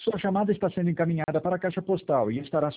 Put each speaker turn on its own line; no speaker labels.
Sua chamada está sendo encaminhada para a caixa postal e estará